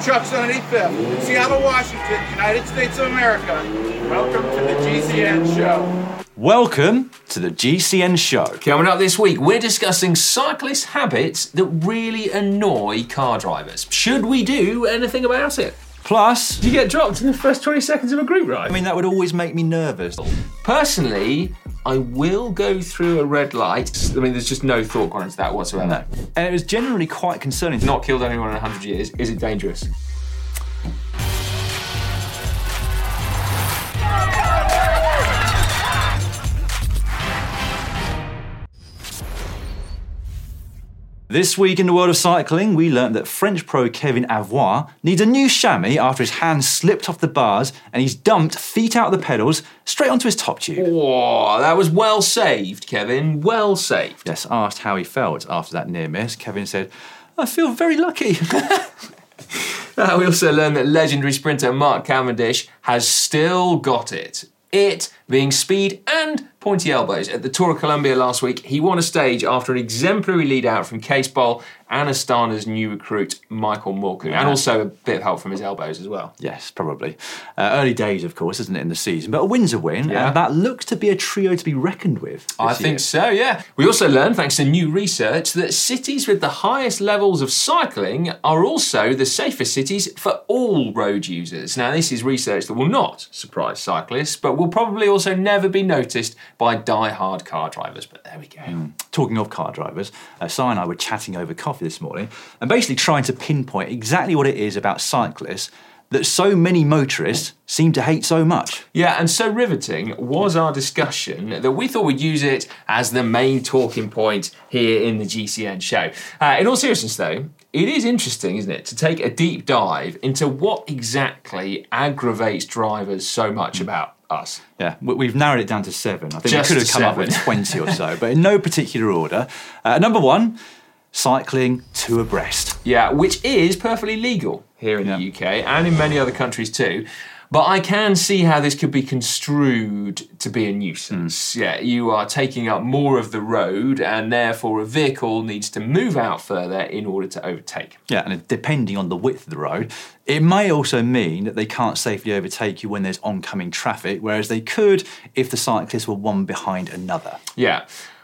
trucks underneath 5th. Seattle, Washington, United States of America. Welcome to the GCN Show. Welcome to the GCN Show. Coming up this week, we're discussing cyclist habits that really annoy car drivers. Should we do anything about it? Plus, Do you get dropped in the first 20 seconds of a group ride? I mean, that would always make me nervous. Personally, I will go through a red light. I mean, there's just no thought gone into that whatsoever. No. And it was generally quite concerning. Not killed anyone in 100 years. Is it dangerous? This week in the world of cycling, we learnt that French pro Kevin Avoire needs a new chamois after his hand slipped off the bars and he's dumped feet out the pedals straight onto his top tube. Oh, that was well saved, Kevin. Well saved. Yes, asked how he felt after that near miss, Kevin said, "I feel very lucky." We also learned that legendary sprinter Mark Cavendish has still got it. It being speed and pointy elbows. At the Tour of Colombia last week, he won a stage after an exemplary lead out from Cees Bol and Astana's new recruit, Michael Morku. And also a bit of help from his elbows as well. Yes, probably. Early days, of course, isn't it, in the season? But a win's a win, Yeah. and that looks to be a trio to be reckoned with. I think so, yeah. We also learned, thanks to new research, that cities with the highest levels of cycling are also the safest cities for all road users. Now, this is research that will not surprise cyclists, but will probably also never be noticed by die-hard car drivers. But there we go. Talking of car drivers, Si and I were chatting over coffee this morning and basically trying to pinpoint exactly what it is about cyclists that so many motorists seem to hate so much. Yeah, and so riveting was our discussion that we thought we'd use it as the main talking point here in the GCN show. In all seriousness though, it is interesting, isn't it, to take a deep dive into what exactly aggravates drivers so much about us. Yeah, we've narrowed it down to 7. I think Just we could have come up 7. with 20 or so, but in no particular order. Number 1, cycling two abreast. Yeah, which is perfectly legal here in the UK and in many other countries too. But I can see how this could be construed to be a nuisance. Yeah, you are taking up more of the road and therefore a vehicle needs to move out further in order to overtake. Yeah, and depending on the width of the road, it may also mean that they can't safely overtake you when there's oncoming traffic, whereas they could if the cyclists were one behind another. Yeah.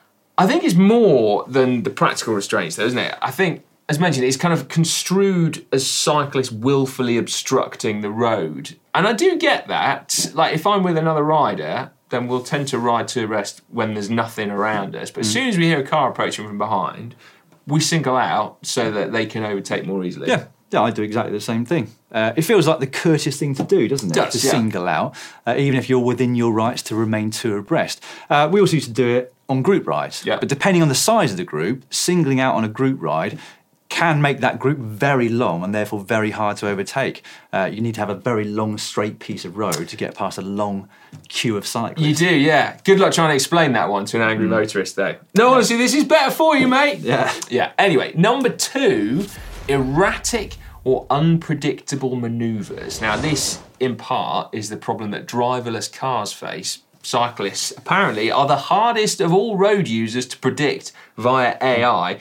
I think it's more than the practical restraints though, isn't it? I think, as mentioned, it's kind of construed as cyclists willfully obstructing the road. And I do get that. Like, if I'm with another rider, then we'll tend to ride to rest when there's nothing around us. But as soon as we hear a car approaching from behind, we single out so that they can overtake more easily. Yeah, I do exactly the same thing. It feels like the courteous thing to do, doesn't it? Does, to yeah. single out, even if you're within your rights to remain two abreast. We also used to do it on group rides. Yeah. But depending on the size of the group, singling out on a group ride can make that group very long and therefore very hard to overtake. You need to have a very long, straight piece of road to get past a long queue of cyclists. You do, yeah. Good luck trying to explain that one to an angry motorist, though. No, honestly, this is better for you, mate. Yeah. Anyway, number 2, erratic or unpredictable manoeuvres. Now, this, in part, is the problem that driverless cars face. Cyclists, apparently, are the hardest of all road users to predict via AI.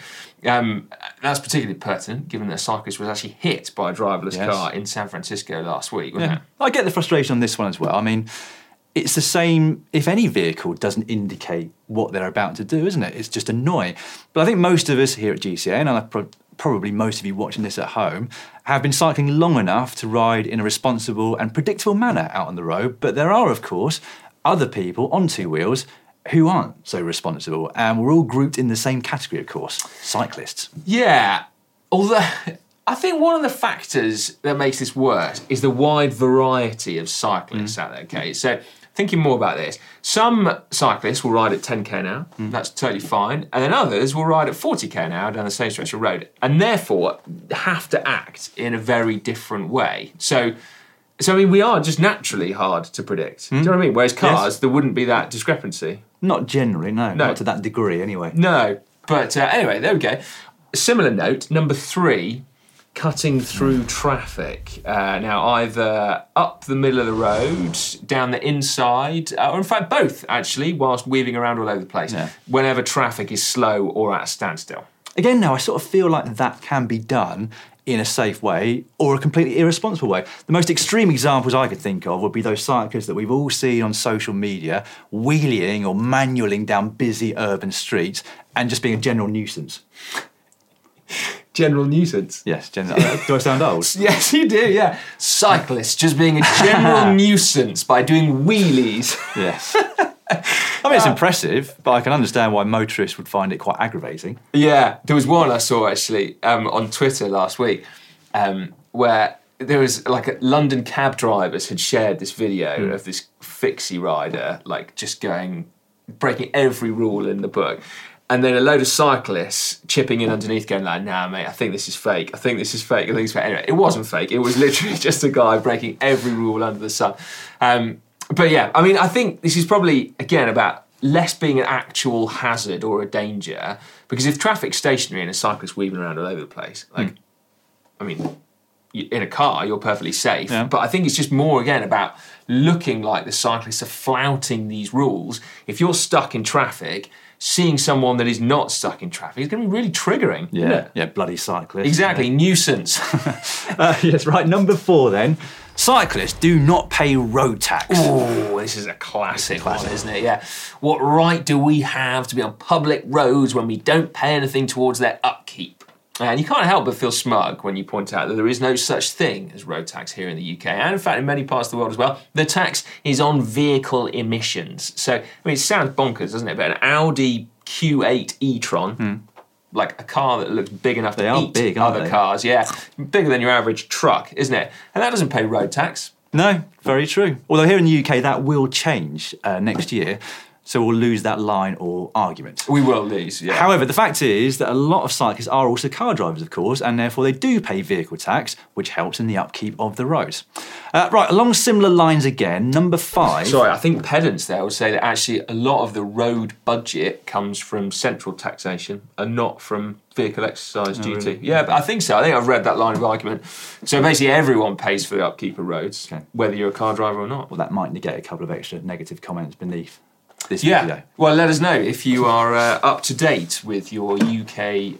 That's particularly pertinent, given that a cyclist was actually hit by a driverless car in San Francisco last week, wasn't it? I get the frustration on this one as well. I mean, it's the same if any vehicle doesn't indicate what they're about to do, isn't it? It's just annoying. But I think most of us here at GCN, and probably most of you watching this at home, have been cycling long enough to ride in a responsible and predictable manner out on the road. But there are, of course, other people on two wheels who aren't so responsible, and we're all grouped in the same category, of course, cyclists. Yeah, although I think one of the factors that makes this worse is the wide variety of cyclists out there, okay? So thinking more about this, some cyclists will ride at 10k an hour, that's totally fine, and then others will ride at 40k an hour down the same stretch of road, and therefore have to act in a very different way. So I mean, we are just naturally hard to predict. Do you know what I mean? Whereas cars, there wouldn't be that discrepancy. Not generally, no. Not to that degree, anyway. No, but anyway, there we go. A similar note, number 3, cutting through traffic. Now, either up the middle of the road, down the inside, or in fact both, actually, whilst weaving around all over the place, whenever traffic is slow or at a standstill. Again, now, I sort of feel like that can be done in a safe way or a completely irresponsible way. The most extreme examples I could think of would be those cyclists that we've all seen on social media wheeling or manualing down busy urban streets and just being a general nuisance. General nuisance. Yes, general. Do I sound old? Yes, you do, yeah. Cyclists just being a general nuisance by doing wheelies. Yes. I mean, it's impressive, but I can understand why motorists would find it quite aggravating. Yeah, there was one I saw actually on Twitter last week where there was like London cab drivers had shared this video of this fixie rider like just breaking every rule in the book. And then a load of cyclists chipping in underneath going like, nah, mate, I think this is fake. I think this is fake. I think it's fake. Anyway, it wasn't fake. It was literally just a guy breaking every rule under the sun. But yeah, I mean, I think this is probably, again, about less being an actual hazard or a danger. Because if traffic's stationary and a cyclist weaving around all over the place, like, I mean, in a car, you're perfectly safe. Yeah. But I think it's just more, again, about looking like the cyclists are flouting these rules. If you're stuck in traffic, seeing someone that is not stuck in traffic is going to be really triggering. Yeah, isn't it? yeah, bloody cyclists. Exactly, nuisance. Yes, right, number 4 then. Cyclists do not pay road tax. Oh, this is a classic one, isn't it? Yeah. What right do we have to be on public roads when we don't pay anything towards their upkeep? And you can't help but feel smug when you point out that there is no such thing as road tax here in the UK. And in fact, in many parts of the world as well, the tax is on vehicle emissions. So, I mean, it sounds bonkers, doesn't it? But an Audi Q8 e-tron, like a car that looks big enough to eat big, aren't other they? cars, yeah. Bigger than your average truck, isn't it? And that doesn't pay road tax. No, very true. Although here in the UK, that will change next year. So we'll lose that line or argument. We will lose, yeah. However, the fact is that a lot of cyclists are also car drivers, of course, and therefore they do pay vehicle tax, which helps in the upkeep of the roads. Right, along similar lines again, number 5. Sorry, I think pedants there would say that actually a lot of the road budget comes from central taxation and not from vehicle exercise duty. Really? Yeah, but I think so. I think I've read that line of argument. So basically everyone pays for the upkeep of roads, Okay. whether you're a car driver or not. Well, that might negate a couple of extra negative comments beneath this video. Well, let us know if you are up to date with your UK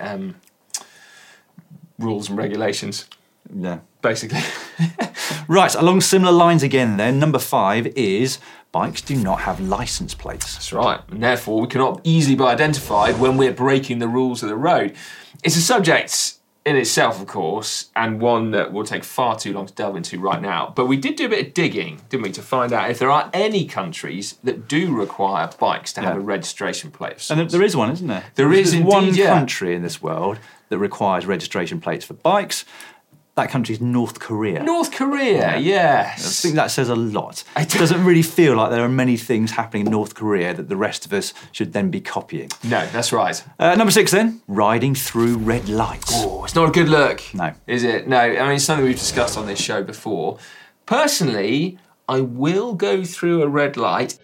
rules and regulations, Yeah. basically. Right, along similar lines again then, number 5 is bikes do not have licence plates. That's right, and therefore we cannot easily be identified when we're breaking the rules of the road. It's a subject in itself, of course, and one that will take far too long to delve into right now. But we did do a bit of digging, didn't we, to find out if there are any countries that do require bikes to have a registration plate. Of And sorts. there is one, isn't there? There is There's indeed, one yeah. country in this world that requires registration plates for bikes. That country is North Korea. North Korea, I yes. think that says a lot. It doesn't really feel like there are many things happening in North Korea that the rest of us should then be copying. No, that's right. Number 6 then, riding through red lights. Oh, it's not a good look. No. Is it? No, I mean, it's something we've discussed on this show before. Personally, I will go through a red light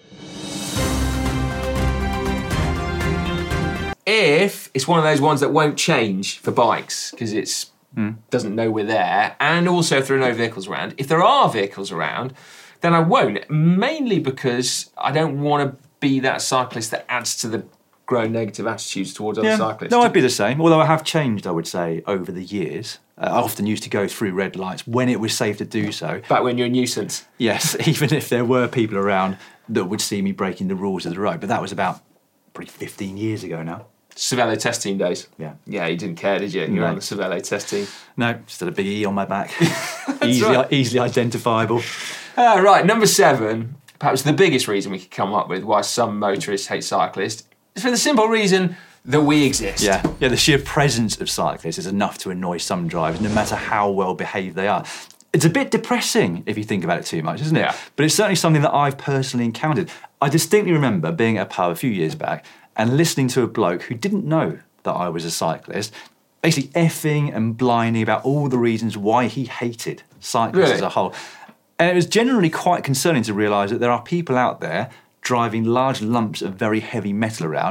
if it's one of those ones that won't change for bikes, because it's doesn't know we're there, and also if there are no vehicles around. If there are vehicles around, then I won't, mainly because I don't want to be that cyclist that adds to the growing negative attitudes towards other cyclists. No, I'd be the same, although I have changed, I would say, over the years. I often used to go through red lights when it was safe to do so. Back when you're a nuisance. Yes, even if there were people around that would see me breaking the rules of the road. But that was about probably 15 years ago now. Cervelo test team days. Yeah. Yeah, you didn't care, did you? You were No. on the Cervelo test team. No, still a big E on my back. right. Easily identifiable. Right, number 7, perhaps the biggest reason we could come up with why some motorists hate cyclists is for the simple reason that we exist. Yeah, the sheer presence of cyclists is enough to annoy some drivers, no matter how well behaved they are. It's a bit depressing if you think about it too much, isn't it? Yeah. But it's certainly something that I've personally encountered. I distinctly remember being at a pub a few years back and listening to a bloke who didn't know that I was a cyclist, basically effing and blinding about all the reasons why he hated cyclists Really? as a whole. And it was generally quite concerning to realise that there are people out there driving large lumps of very heavy metal around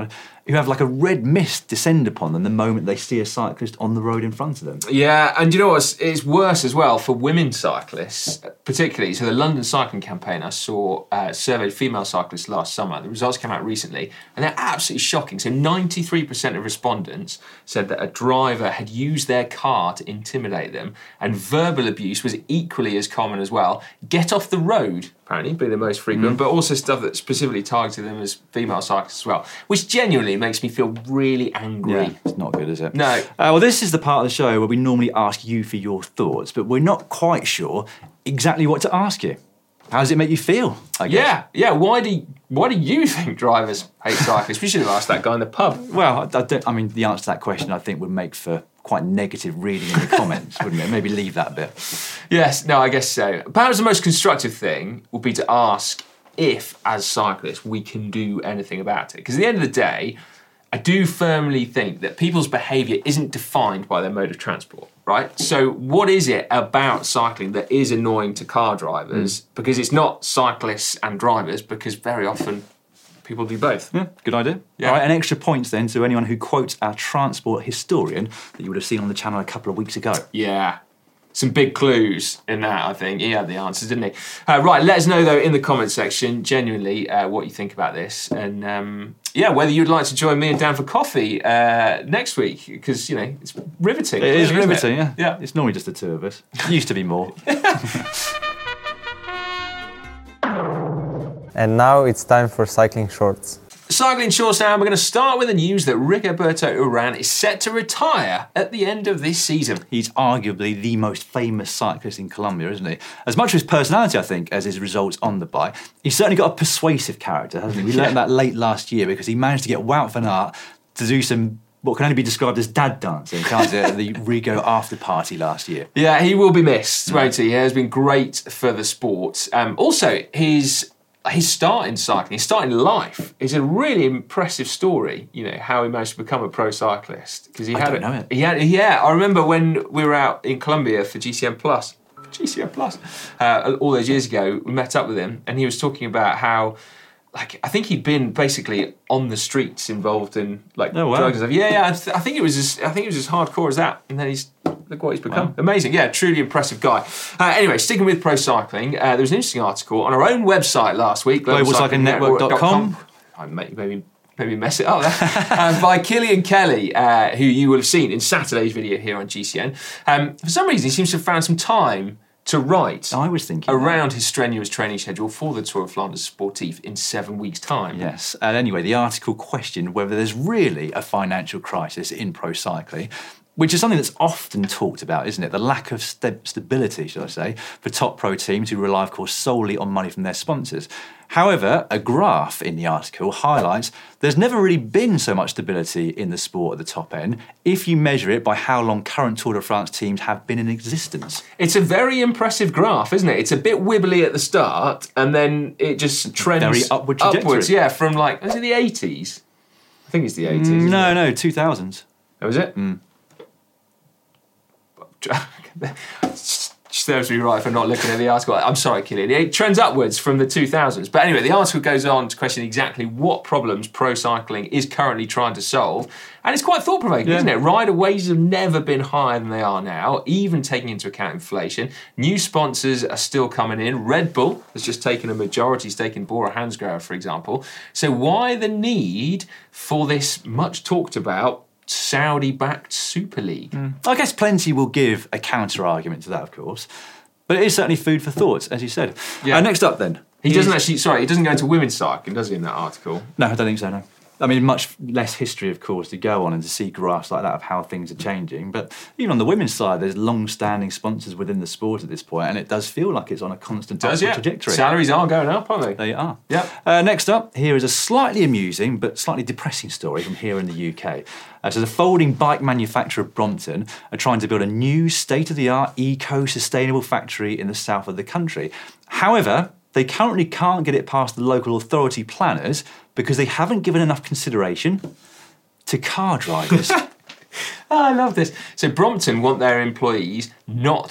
who have like a red mist descend upon them the moment they see a cyclist on the road in front of them. Yeah, and you know what? It's worse as well for women cyclists, particularly. So the London Cycling Campaign, I saw surveyed female cyclists last summer. The results came out recently, and they're absolutely shocking. So 93% of respondents said that a driver had used their car to intimidate them, and verbal abuse was equally as common as well. Get off the road, apparently, being the most frequent, but also stuff that specifically targeted them as female cyclists as well, which genuinely makes me feel really angry. Yeah, it's not good, is it? No. Well, this is the part of the show where we normally ask you for your thoughts, but we're not quite sure exactly what to ask you. How does it make you feel, I guess? Yeah. Why do you think drivers hate cyclists? We should have asked that guy in the pub. Well, I mean, the answer to that question, I think, would make for quite negative reading in the comments, wouldn't it? Maybe leave that bit. Yes, no, I guess so. Perhaps the most constructive thing would be to ask if, as cyclists, we can do anything about it. Because at the end of the day, I do firmly think that people's behaviour isn't defined by their mode of transport, right? So what is it about cycling that is annoying to car drivers? Because it's not cyclists and drivers, because very often people do both. Yeah, good idea. Yeah. All right, and extra points then to anyone who quotes our transport historian that you would have seen on the channel a couple of weeks ago. Yeah. Some big clues in that, I think. He had the answers, didn't he? Right, let us know, though, in the comment section, genuinely, what you think about this. And, whether you'd like to join me and Dan for coffee next week, because, it's riveting. It is really, isn't riveting, it? yeah. It's normally just the two of us. It used to be more. And now it's time for Cycling Shorts. Cycling Shorts now, we're going to start with the news that Rigoberto Urán is set to retire at the end of this season. He's arguably the most famous cyclist in Colombia, isn't he? As much of his personality, I think, as his results on the bike, he's certainly got a persuasive character, hasn't he? We learned that late last year because he managed to get Wout van Aert to do some what can only be described as dad dancing, can't it, at the Rigo after party last year. Yeah, he will be missed, won't he? He has been great for the sport. Also, his start in cycling, his start in life, is a really impressive story. How he managed to become a pro cyclist because I don't know it. I remember when we were out in Colombia for GCN Plus, all those years ago. We met up with him, and he was talking about how, I think he'd been basically on the streets, involved in drugs and stuff. Yeah. I think it was as hardcore as that, and then look what he's become. Wow. Amazing, yeah, truly impressive guy. Anyway, sticking with pro cycling, there was an interesting article on our own website last week, globalcyclingnetwork.com. I maybe mess it up there. By Killian Kelly, who you will have seen in Saturday's video here on GCN. For some reason, he seems to have found some time to write around his strenuous training schedule for the Tour of Flanders Sportif in 7 weeks' time. Yes, and anyway, the article questioned whether there's really a financial crisis in pro cycling, which is something that's often talked about, isn't it? The lack of stability, should I say, for top pro teams who rely, of course, solely on money from their sponsors. However, a graph in the article highlights there's never really been so much stability in the sport at the top end if you measure it by how long current Tour de France teams have been in existence. It's a very impressive graph, isn't it? It's a bit wibbly at the start, and then it just trends very upward trajectory. Upwards, yeah, from is it the 80s? I think it's the 80s. No, 2000s. Oh, is it? Serves me right for not looking at the article. I'm sorry, Killian. It trends upwards from the 2000s. But anyway, the article goes on to question exactly what problems pro cycling is currently trying to solve. And it's quite thought-provoking, isn't it? Rider wages have never been higher than they are now, even taking into account inflation. New sponsors are still coming in. Red Bull has just taken a majority stake in Bora Hansgrohe, for example. So why the need for this much talked about Saudi-backed Super League? I guess plenty will give a counter-argument to that, of course. But it is certainly food for thought, as you said. Yeah. Next up, then. He doesn't go into women's cycling, does he, in that article? No, I don't think so, no. I mean, much less history, of course, to go on and to see graphs like that of how things are changing. But even on the women's side, there's long-standing sponsors within the sport at this point, and it does feel like it's on a constant upward trajectory. Salaries are going up, aren't they? They are. Yep. Next up, here is a slightly amusing but slightly depressing story from here in the UK. So the folding bike manufacturer Brompton are trying to build a new state-of-the-art eco-sustainable factory in the south of the country. However, they currently can't get it past the local authority planners because they haven't given enough consideration to car drivers. I love this. So Brompton want their employees not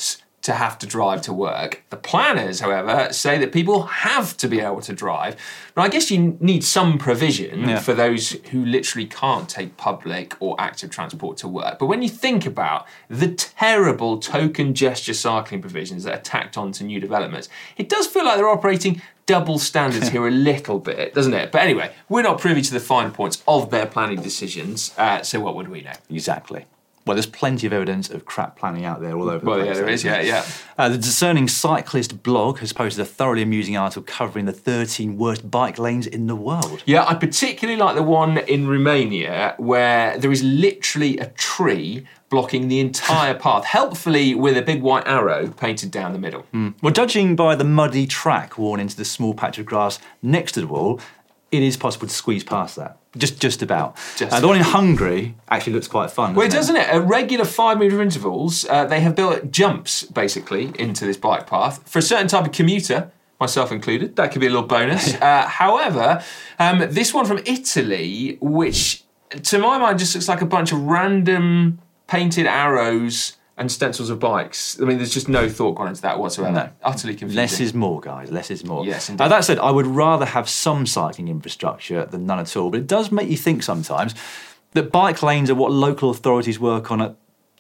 to have to drive to work. The planners, however, say that people have to be able to drive. Now, I guess you need some provision for those who literally can't take public or active transport to work. But when you think about the terrible token gesture cycling provisions that are tacked onto new developments, it does feel like they're operating double standards here a little bit, doesn't it? But anyway, we're not privy to the fine points of their planning decisions, so what would we know? Exactly. Well, there's plenty of evidence of crap planning out there all over the place. Well, yeah, there is, yeah. The Discerning Cyclist blog has posted a thoroughly amusing article covering the 13 worst bike lanes in the world. Yeah, I particularly like the one in Romania where there is literally a tree blocking the entire path, helpfully with a big white arrow painted down the middle. Well, judging by the muddy track worn into the small patch of grass next to the wall, it is possible to squeeze past that. Just about. The one in Hungary actually looks quite fun. Doesn't it? At regular 5 metre intervals, they have built jumps, basically, into this bike path. For a certain type of commuter, myself included, that could be a little bonus. However, this one from Italy, which to my mind just looks like a bunch of random painted arrows and stencils of bikes. I mean, there's just no thought gone into that whatsoever. No. Utterly confusing. Less is more, guys. Less is more. Yes, indeed. That said, I would rather have some cycling infrastructure than none at all. But it does make you think sometimes that bike lanes are what local authorities work on at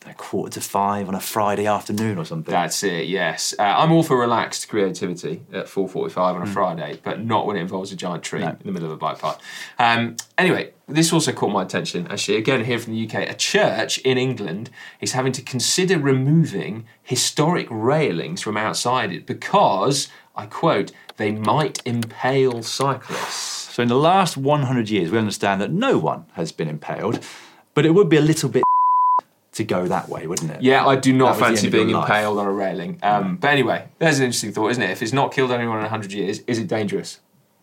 4:45 on a Friday afternoon or something. That's it, yes. I'm all for relaxed creativity at 4:45 on a Friday, but not when it involves a giant tree in the middle of a bike path. Anyway, this also caught my attention, actually. Again, here from the UK, a church in England is having to consider removing historic railings from outside it because, I quote, they might impale cyclists. So in the last 100 years, we understand that no one has been impaled, but it would be a little bit to go that way, wouldn't it? Yeah, I do not That was the fancy end of your being life. impaled on a railing. But anyway, there's an interesting thought, isn't it? If it's not killed anyone in 100 years, is it dangerous?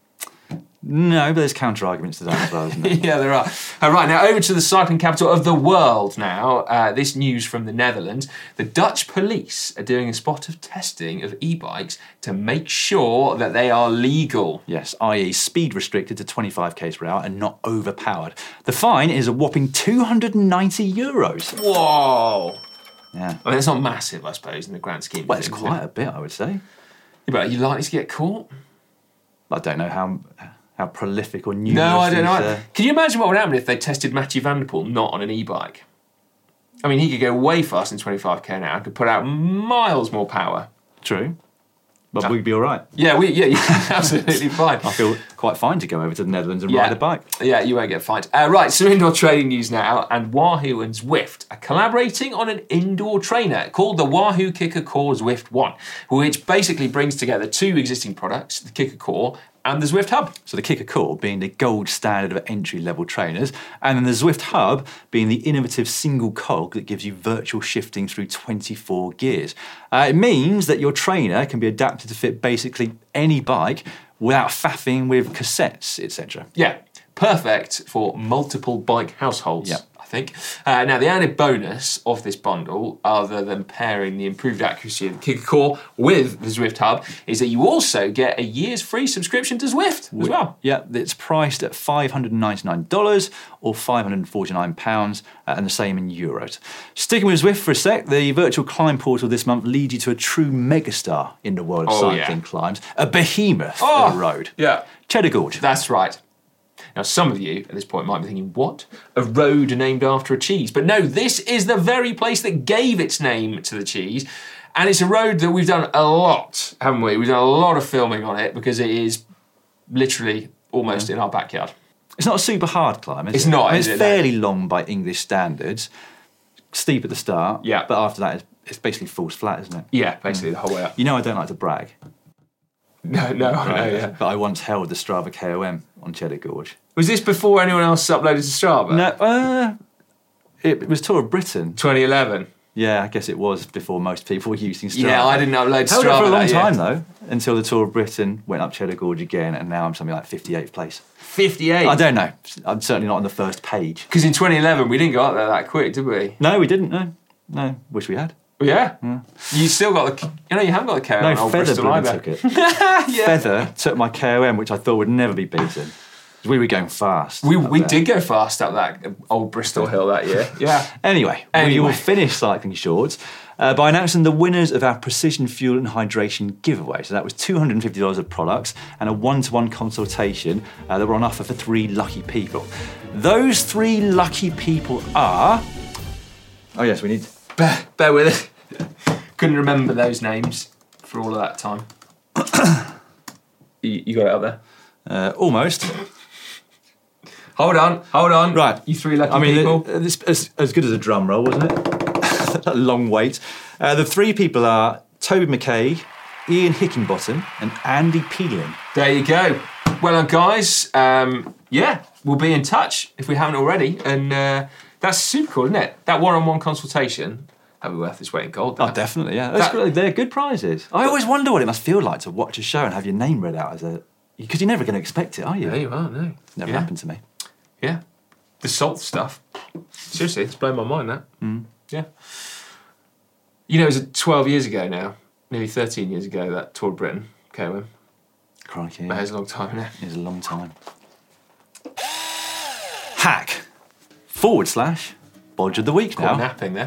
No, but there's counter-arguments to that as well, isn't there? Yeah, there are. Right, now over to the cycling capital of the world now. This news from the Netherlands. The Dutch police are doing a spot of testing of e-bikes to make sure that they are legal. Yes, i.e. speed restricted to 25 km per hour and not overpowered. The fine is a whopping €290. Whoa! Yeah. I mean, it's not massive, I suppose, in the grand scheme of Well, it's things, quite a bit, I would say. Yeah, but are you likely to get caught? I don't know how prolific or numerous. No, I don't know. these, Can you imagine what would happen if they tested Mathieu van der Poel not on an e-bike? I mean, he could go way faster than 25k an hour, could put out miles more power. True. But we'd be all right. Yeah, absolutely fine. I feel quite fine to go over to the Netherlands and ride a bike. Yeah, you won't get fined. Right, some indoor training news now, and Wahoo and Zwift are collaborating on an indoor trainer called the Wahoo Kicker Core Zwift 1, which basically brings together two existing products, the Kicker Core and the Zwift Hub. So the Kicker Core being the gold standard of entry-level trainers, and then the Zwift Hub being the innovative single cog that gives you virtual shifting through 24 gears. It means that your trainer can be adapted to fit basically any bike without faffing with cassettes, etc. Yeah, perfect for multiple bike households. Yeah. I think. Now, the added bonus of this bundle, other than pairing the improved accuracy of the Kicker Core with the Zwift Hub, is that you also get a year's free subscription to Zwift as well. Yeah, it's priced at $599 or £549, and the same in euros. Sticking with Zwift for a sec, the virtual climb portal this month leads you to a true megastar in the world of cycling climbs, a behemoth of a road. Yeah. Cheddar Gorge. That's right. Now, some of you at this point might be thinking, what? A road named after a cheese? But no, this is the very place that gave its name to the cheese. And it's a road that we've done a lot, haven't we? We've done a lot of filming on it because it is literally almost in our backyard. It's not a super hard climb, is it? It's not, I mean, is it's it? fairly long by English standards. Steep at the start, Yeah. but after that, it's basically falls flat, isn't it? Yeah, basically the whole way up. You know I don't like to brag, No, yeah. but I once held the Strava KOM on Cheddar Gorge. Was this before anyone else uploaded to Strava? No, it was Tour of Britain. 2011. Yeah, I guess it was before most people were using Strava. Yeah, I didn't upload to Held Strava it for a long that year. time though, until the Tour of Britain went up Cheddar Gorge again, and now I'm something like 58th place. 58. I don't know. I'm certainly not on the first page. Because in 2011 we didn't go up there that quick, did we? No, we didn't. No, wish we had. Yeah. You still got the. You know, you haven't got the KOM. No, on Old Feather Bristol bloody either. took it. Feather took my KOM, which I thought would never be beaten. We were going fast. We did go fast up that old Bristol Hill that year. Yeah. Anyway, we will finish Cycling Shorts by announcing the winners of our Precision Fuel and Hydration giveaway. So that was $250 of products and a one-to-one consultation that were on offer for 3 lucky people. Those 3 lucky people are... Oh yes, we need... Bear with it. Couldn't remember those names for all of that time. You got it up there? Almost. Hold on. Right. You 3 lucky people. This as good as a drum roll, wasn't it? A long wait. The 3 people are Toby McKay, Ian Hickinbottom, and Andy Peeling. There you go. Well done, guys. We'll be in touch if we haven't already. And that's super cool, isn't it? That one-on-one consultation, that'd be worth its weight in gold. Oh, definitely, yeah. They're good prizes. I always wonder what it must feel like to watch a show and have your name read out because you're never going to expect it, are you? There you are, no. Never happened to me. Yeah. The salt stuff. Seriously, it's blown my mind, that. Yeah. You know, it was 12 years ago now, nearly 13 years ago, that Tour of Britain came in. Crikey. That is a long time, isn't it? It is a long time. Hack / Bodge of the Week now. Napping there.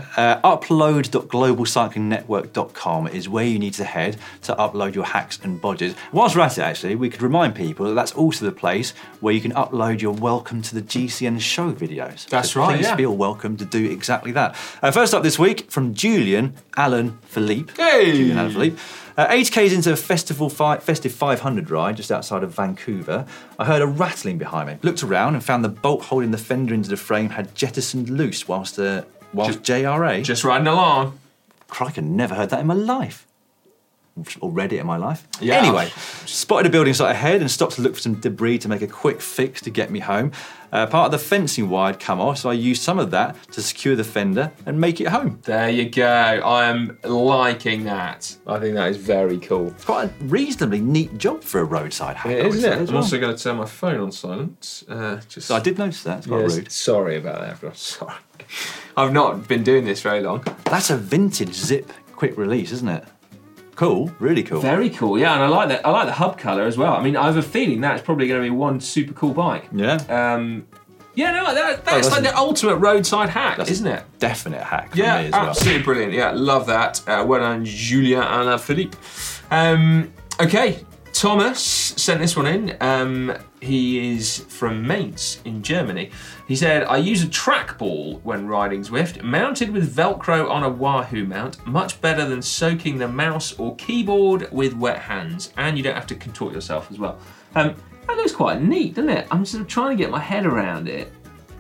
Upload.globalcyclingnetwork.com is where you need to head to upload your hacks and bodges. Whilst we're at it, actually, we could remind people that that's also the place where you can upload your Welcome to the GCN show videos. That's so right, please feel welcome to do exactly that. First up this week, from Julian Alan Philippe. Hey! Julian Alan Philippe. 80k's into a festive 500 ride just outside of Vancouver. I heard a rattling behind me. Looked around and found the bolt holding the fender into the frame had jettisoned loose whilst JRA... Just riding along. Crikey, never heard that in my life. Or read it in my life. Yeah. Anyway, spotted a building site ahead and stopped to look for some debris to make a quick fix to get me home. Part of the fencing wire had come off, so I used some of that to secure the fender and make it home. There you go. I am liking that. I think that is very cool. It's quite a reasonably neat job for a roadside hack. Isn't it? I'm also going to turn my phone on silent. So I did notice that. It's quite rude. Sorry about that, everyone. Sorry. I've not been doing this very long. That's a vintage zip quick release, isn't it? Cool, really cool. Very cool, yeah, and I like that. I like the hub colour as well. I mean, I have a feeling that's probably going to be one super cool bike. Yeah. That's like the ultimate roadside hack, isn't it? Definite hack for me as well. Absolutely brilliant. Yeah, love that. Well done, Julien and Philippe. Okay, Thomas sent this one in. He is from Mainz in Germany. He said, I use a trackball when riding Zwift, mounted with Velcro on a Wahoo mount, much better than soaking the mouse or keyboard with wet hands, and you don't have to contort yourself as well. That looks quite neat, doesn't it? I'm sort of trying to get my head around it.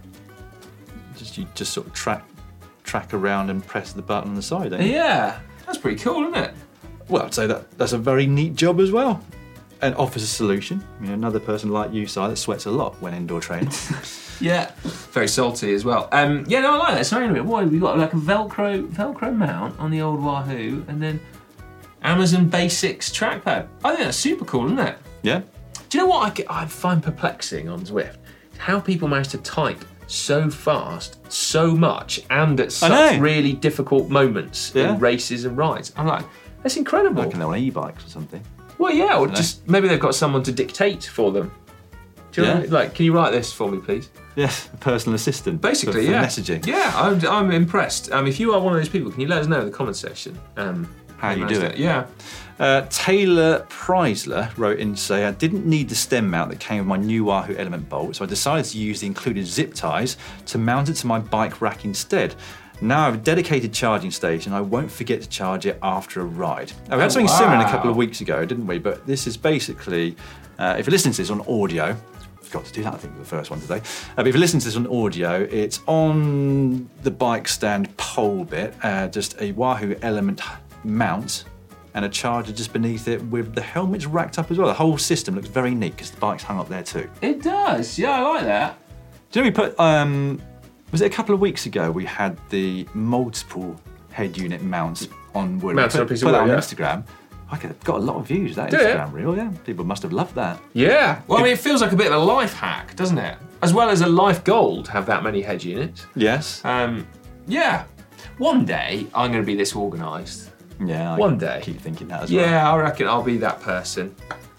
You just sort of track around and press the button on the side, don't you? Yeah, that's pretty cool, isn't it? Well, I'd say that's a very neat job as well. And offers a solution. I mean, another person like you, Si, that sweats a lot when indoor training. Yeah, very salty as well. I like that. So anyway, we've got like a Velcro mount on the old Wahoo, and then Amazon Basics trackpad. I think that's super cool, isn't it? Yeah. Do you know what I find perplexing on Zwift? How people manage to type so fast, so much, and at such really difficult moments in races and rides. I'm like, that's incredible. I reckon they're on e-bikes or something. Well, yeah, or just maybe they've got someone to dictate for them. Do you know, like, can you write this for me, please? Yes, a personal assistant. Basically, for yeah. messaging. Yeah, I'm impressed. If you are one of those people, can you let us know in the comments section how you do it? Yeah. Taylor Preisler wrote in to say, I didn't need the stem mount that came with my new Wahoo Element bolt, so I decided to use the included zip ties to mount it to my bike rack instead. Now I have a dedicated charging station. I won't forget to charge it after a ride. Now, we had something similar a couple of weeks ago, didn't we? But this is basically, if you're listening to this on audio, I forgot to do that, I think, for the first one today. But if you're listening to this on audio, it's on the bike stand pole bit, just a Wahoo Element mount and a charger just beneath it with the helmets racked up as well. The whole system looks very neat because the bike's hung up there too. It does, yeah, I like that. Do you know we put, was it a couple of weeks ago we had the multiple head unit mounts on wood? Mounted on a piece of wood, wood, on Instagram. I got a lot of views, that Instagram reel, yeah. People must have loved that. Yeah. Well, I mean, it feels like a bit of a life hack, doesn't it? As well as a life goal to have that many head units. Yes. Yeah. One day, I'm going to be this organised. Yeah, One day. Keep thinking that as well. Yeah, I reckon I'll be that person.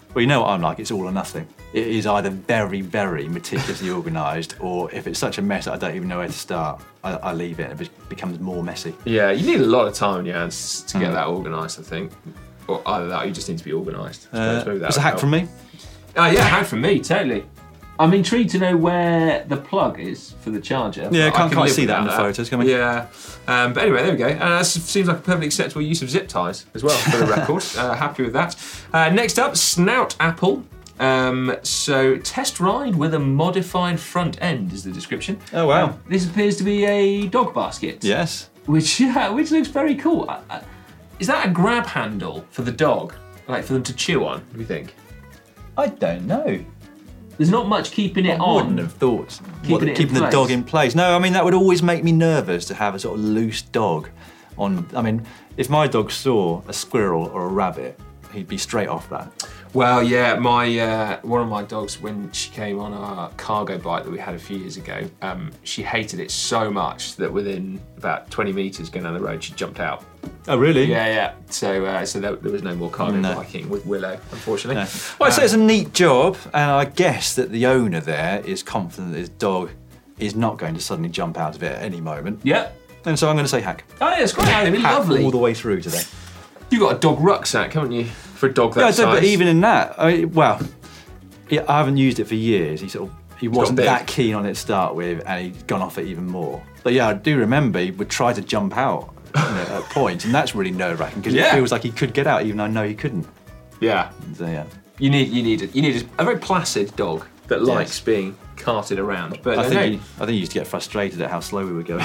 Well, you know what I'm like. It's all or nothing. It is either very, very meticulously organised, or if it's such a mess that I don't even know where to start, I leave it and it becomes more messy. Yeah, you need a lot of time in your hands to get that organised, I think. Or either that or you just need to be organised. It's a hack from me. Oh, yeah, hack from me, totally. I'm intrigued to know where the plug is for the charger. Yeah, I can't see that in the photos, can we? Yeah. But anyway, there we go. And that seems like a perfectly acceptable use of zip ties as well, for the record. Happy with that. Next up, Snout Apple. So, test ride with a modified front end is the description. Oh, wow. This appears to be a dog basket. Yes. Which looks very cool. Is that a grab handle for the dog? Like for them to chew on, do you think? I don't know. There's not much keeping it I on. wouldn't have thought. Keeping the dog in place. No, I mean, that would always make me nervous to have a sort of loose dog on. I mean, if my dog saw a squirrel or a rabbit, he'd be straight off that. Well, yeah, my one of my dogs, when she came on our cargo bike that we had a few years ago, she hated it so much that within about 20 metres going down the road, she jumped out. Oh, really? Yeah. So there was no more cargo biking with Willow, unfortunately. No. Well, I'd say it's a neat job, and I guess that the owner there is confident that his dog is not going to suddenly jump out of it at any moment. Yeah. And so I'm going to say hack. Oh, yeah, it's great. I mean, Hack lovely. all the way through today. You've got a dog rucksack, haven't you? For a dog that Yeah, size. but even in that, I haven't used it for years. He wasn't big. that keen on it to start with, and he'd gone off it even more. But yeah, I do remember he would try to jump out at points, and that's really nerve-wracking because it feels like he could get out, even though I know he couldn't. Yeah. So yeah, You need a very placid dog that likes being carted around. But I think he used to get frustrated at how slow we were going.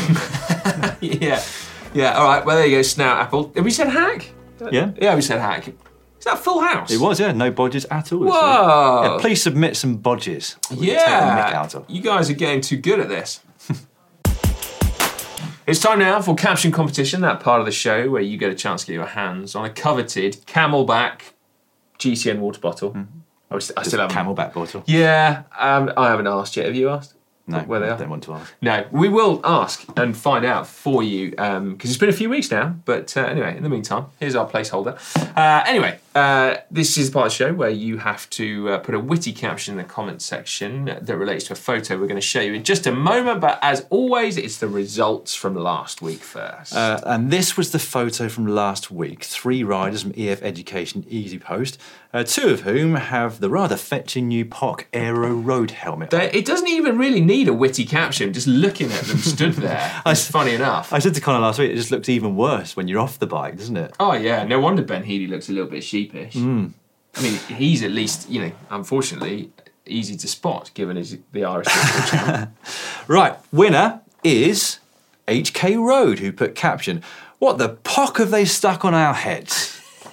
yeah. All right. Well, there you go. Snout Apple. Have we said hack? Yeah. Yeah, we said hack. Is that Full House? It was, yeah, no bodges at all. Whoa! Yeah, please submit some bodges. Take the mick out of. You guys are getting too good at this. It's time now for Caption Competition, that part of the show where you get a chance to get your hands on a coveted Camelback GCN water bottle. I still haven't. Camelback bottle. Yeah, I haven't asked yet. Have you asked? No, where they I are? don't want to ask. No, we will ask and find out for you because it's been a few weeks now. But anyway, in the meantime, here's our placeholder. This is the part of the show where you have to put a witty caption in the comments section that relates to a photo we're going to show you in just a moment. But as always, it's the results from last week first. And this was the photo from last week. 3 riders from EF Education Easy Post, 2 of whom have the rather fetching new POC Aero Road helmet. It doesn't even really need a witty caption. Just looking at them stood there. It's funny enough. I said to Connor last week, it just looks even worse when you're off the bike, doesn't it? Oh yeah, no wonder Ben Healy looks a little bit sheepish. I mean, he's at least, unfortunately, easy to spot given the Irish football channel. Right, winner is HK Road, who put caption, "What the pock have they stuck on our heads?"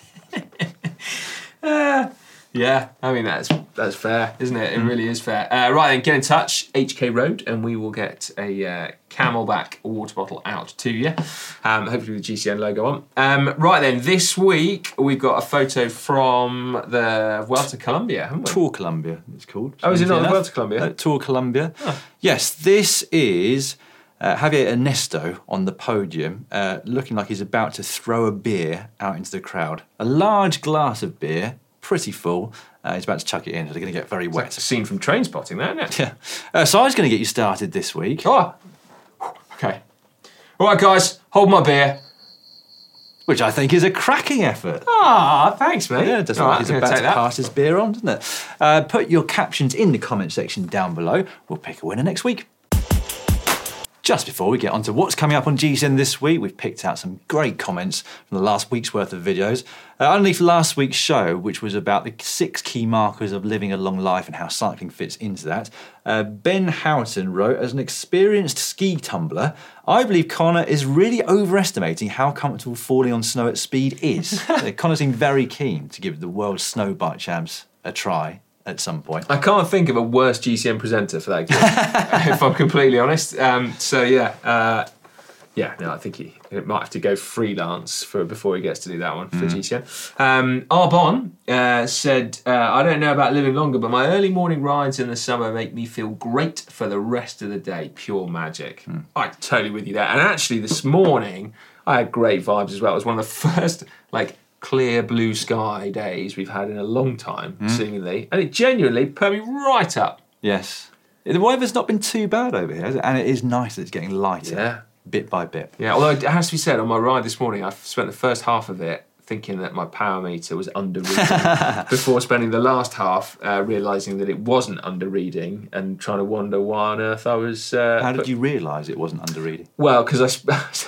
Yeah, I mean that's fair, isn't it? It really is fair. Right then, get in touch, HK Road, and we will get a Camelback water bottle out to you. Hopefully with the GCN logo on. Right then, this week we've got a photo from the Vuelta Colombia, haven't we? Tour Colombia, it's called. Oh, is it not the Vuelta Colombia? Tour Colombia. Oh. Yes, this is Javier Ernesto on the podium, looking like he's about to throw a beer out into the crowd. A large glass of beer, pretty full. He's about to chuck it in, so they're going to get very wet. It's like a scene from Train Spotting, there, isn't it? Yeah. So I was going to get you started this week. Oh, okay. All right, guys, hold my beer. Which I think is a cracking effort. Ah, thanks, mate. Yeah, it doesn't look like he's about to pass his beer on, doesn't it? Put your captions in the comment section down below. We'll pick a winner next week. Just before we get on to what's coming up on GCN this week, we've picked out some great comments from the last week's worth of videos. Underneath last week's show, which was about the 6 key markers of living a long life and how cycling fits into that, Ben Houghton wrote, "As an experienced ski tumbler, I believe Connor is really overestimating how comfortable falling on snow at speed is." Connor seemed very keen to give the World Snow Bike Champs a try at some point. I can't think of a worse GCN presenter for that gig, if I'm completely honest. I think he might have to go freelance before he gets to do that one for GCN. Arbon said, "I don't know about living longer, but my early morning rides in the summer make me feel great for the rest of the day. Pure magic." I'm totally with you there. And actually, this morning, I had great vibes as well. It was one of the first, clear blue sky days we've had in a long time, seemingly. And it genuinely put me right up. Yes. The weather's not been too bad over here, has it? And it is nice that it's getting lighter. Yeah. Bit by bit. Yeah, although it has to be said, on my ride this morning, I spent the first half of it thinking that my power meter was under-reading before spending the last half realising that it wasn't under-reading and trying to wonder why on earth I was... How did you realise it wasn't under-reading? Well, because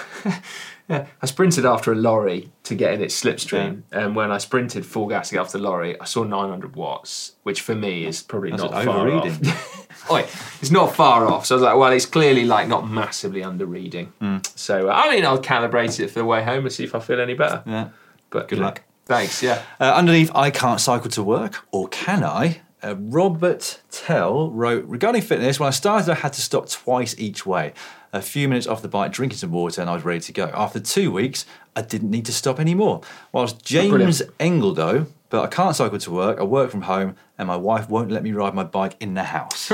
I sprinted after a lorry to get in its slipstream, and when I sprinted full gas to get off the lorry, I saw 900 watts, which for me is probably That's not far overreading. off. Oi, it's not far off. So I was like, well, it's clearly like not massively under-reading. So, I mean, I'll calibrate it for the way home and see if I feel any better. Yeah. But Good luck. Thanks, yeah. Underneath, I can't cycle to work, or can I? Robert Tell wrote, regarding fitness, when I started, I had to stop twice each way. A few minutes off the bike, drinking some water, and I was ready to go. After 2 weeks, I didn't need to stop anymore. Whilst James Engeldo, but I can't cycle to work, I work from home, and my wife won't let me ride my bike in the house.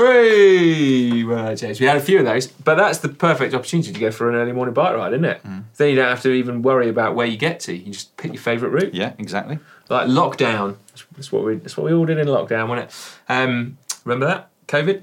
Hey! Well, James, we had a few of those, but that's the perfect opportunity to go for an early morning bike ride, isn't it? Then you don't have to even worry about where you get to. You just pick your favourite route. Yeah, exactly. Like lockdown. That's what we all did in lockdown, wasn't it? Remember that? COVID?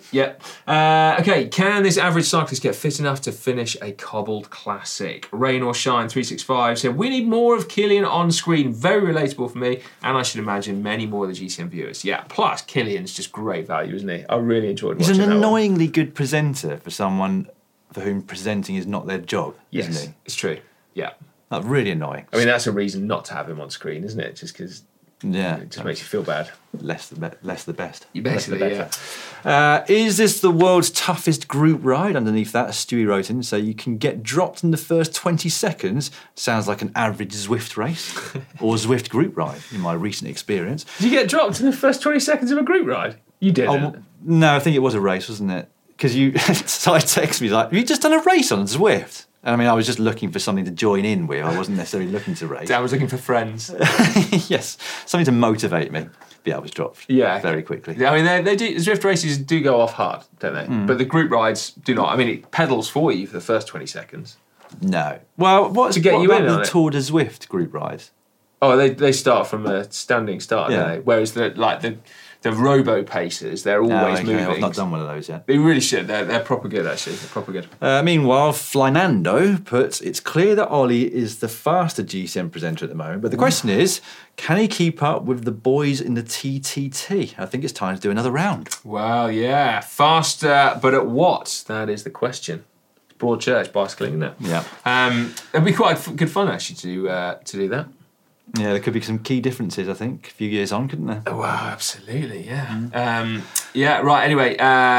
Yeah. Okay, can this average cyclist get fit enough to finish a cobbled classic? Rain or Shine 365 said, we need more of Killian on screen. Very relatable for me, and I should imagine many more of the GCN viewers. Yeah, plus Killian's just great value, isn't he? I really enjoyed watching He's an that one. annoyingly good presenter for someone for whom presenting is not their job, Yes, isn't he? it's true. Yeah. Like, really annoying. I mean, that's a reason not to have him on screen, isn't it? Just because Yeah. it just makes you feel bad. Less the best. You basically, Less the better. Is this the world's toughest group ride? Underneath that, Stewie wrote in, so you can get dropped in the first 20 seconds. Sounds like an average Zwift race or Zwift group ride, in my recent experience. Did you get dropped in the first 20 seconds of a group ride? You didn't. Oh, no, I think it was a race, wasn't it? Because you, so I text me like, have you just done a race on Zwift? And I mean, I was just looking for something to join in with. I wasn't necessarily looking to race. Dan was looking for friends. Yes, something to motivate me. But yeah, I was dropped very quickly. Yeah, I mean, they do, Zwift races do go off hard, don't they? But the group rides do not. I mean, it pedals for you for the first 20 seconds. No. Well, To get what you about in on the it? Tour de Zwift group rides? Oh, they start from a standing start, Yeah. don't they? Whereas the robo pacers, they're always moving. I've not done one of those yet. They really should. They're proper good, actually. They're proper good. Meanwhile, Flynando puts, it's clear that Ollie is the faster GCN presenter at the moment, but the question is, can he keep up with the boys in the TTT? I think it's time to do another round. Well, yeah. Faster, but at what? That is the question. It's Broadchurch bicycling, isn't it? Yeah. It'd be quite good fun, actually, to do that. Yeah, there could be some key differences, I think, a few years on, couldn't there? Oh, wow, absolutely, yeah. Yeah, right, anyway.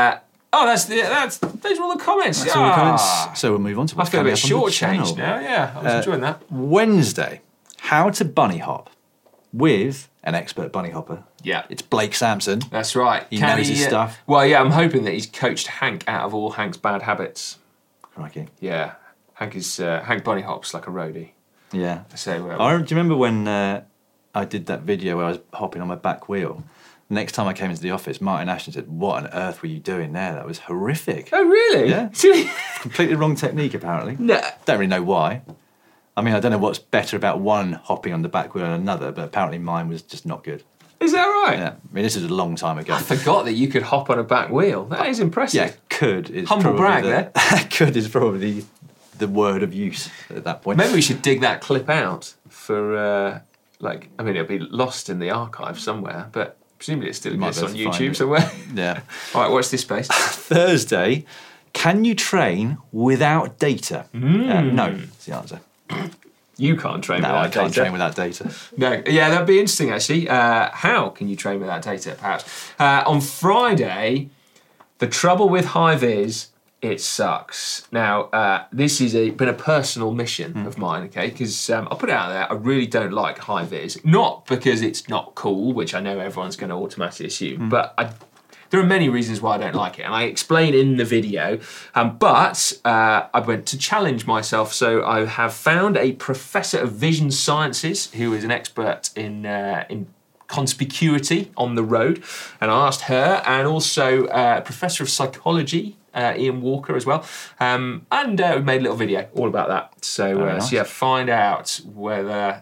Those are all the comments. That's all the comments. So we'll move on to I what's feel a coming bit up on the shortchanged channel. now, yeah. I was enjoying that. Wednesday, how to bunny hop with an expert bunny hopper. Yeah. It's Blake Sampson. That's right. He knows his stuff. Well, yeah, I'm hoping that he's coached Hank out of all Hank's bad habits. Crikey. Yeah. Hank bunny hops like a roadie. Yeah. So, Do you remember when I did that video where I was hopping on my back wheel? Next time I came into the office, Martin Ashton said, "What on earth were you doing there? That was horrific." Oh, really? Yeah. Completely wrong technique, apparently. No. Don't really know why. I mean, I don't know what's better about one hopping on the back wheel than another, but apparently mine was just not good. Is that right? Yeah. I mean, this is a long time ago. I forgot that you could hop on a back wheel. That is impressive. Yeah, could is Humble probably brag there. Could is probably the word of use at that point. Maybe we should dig that clip out for, it'll be lost in the archive somewhere, but presumably it still Might exists be on able to find YouTube it. somewhere. Yeah. All right, watch this space. Thursday, can you train without data? No, is the answer. You can't train No, without I can't data. train without data. No, yeah, that'd be interesting actually. How can you train without data, perhaps? On Friday, the trouble with Hive is it sucks. Now, this is been a personal mission of mine, okay? Because I'll put it out there, I really don't like High-Vis. Not because it's not cool, which I know everyone's going to automatically assume, but there are many reasons why I don't like it, and I explain in the video. But I went to challenge myself, so I have found a professor of vision sciences who is an expert in conspicuity on the road, and I asked her, and also a professor of psychology, Ian Walker as well, and we made a little video all about that. So, Very nice. find out whether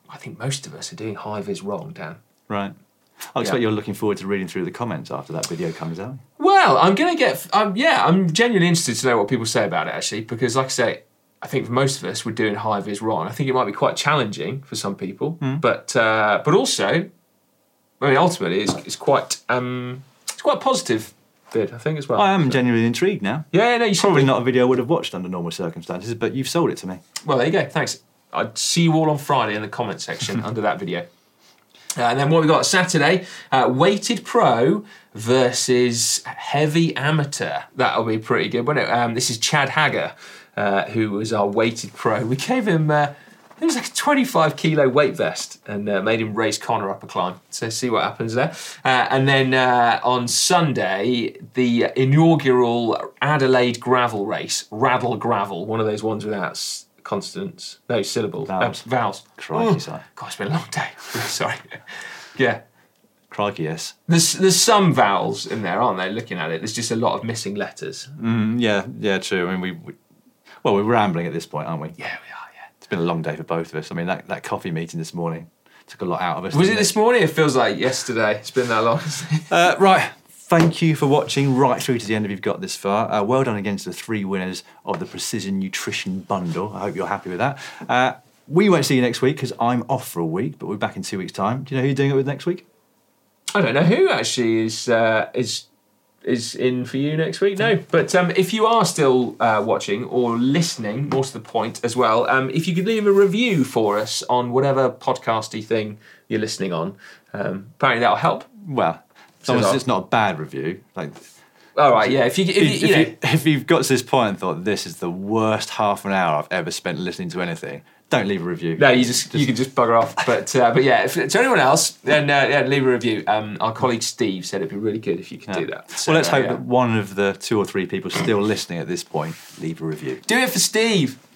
I think most of us are doing high vis wrong, Dan. Right. I expect Yeah. you're looking forward to reading through the comments after that video comes out. Well, I'm going to get... I'm genuinely interested to know what people say about it, actually, because, like I say, I think for most of us, we're doing high vis wrong. I think it might be quite challenging for some people, but also, I mean, ultimately, it's quite a positive bid, I think, as well. I am genuinely intrigued now. Yeah, no, you should Probably be. not a video I would have watched under normal circumstances, but you've sold it to me. Well, there you go. Thanks. I'd see you all on Friday in the comment section under that video. And then what we got Saturday, weighted pro versus heavy amateur. That'll be pretty good, won't it? This is Chad Hagger, who was our weighted pro. We gave him, it was like a 25 kilo weight vest and made him race Connor up a climb. So see what happens there. And then on Sunday, the inaugural Adelaide gravel race, Raddle Gravel, one of those ones without consonants, no syllables, vowels. Crikey, Si. God, it's been a long day. Really sorry. Yeah. Crikey, yes. There's some vowels in there, aren't they? Looking at it, there's just a lot of missing letters. Yeah, true. I mean, we're rambling at this point, aren't we? Yeah, we are. Yeah. It's been a long day for both of us. I mean, that coffee meeting this morning took a lot out of us. Was it didn't this morning? It feels like yesterday. It's been that long. Right. Thank you for watching right through to the end if you've got this far. Well done against the 3 winners of the Precision Nutrition Bundle. I hope you're happy with that. We won't see you next week because I'm off for a week, but we're back in 2 weeks' time. Do you know who you're doing it with next week? I don't know who actually is in for you next week. No, but if you are still watching or listening, more to the point as well, if you could leave a review for us on whatever podcasty thing you're listening on, apparently that'll help. Well, as long as it's not a bad review. Like, all right, yeah. If you've got to this point and thought this is the worst half an hour I've ever spent listening to anything, don't leave a review. No, you can just bugger off. But yeah, if to anyone else, then leave a review. Our colleague Steve said it'd be really good if you could do that. So, Well, let's hope that one of the 2 or 3 people still listening at this point leave a review. Do it for Steve.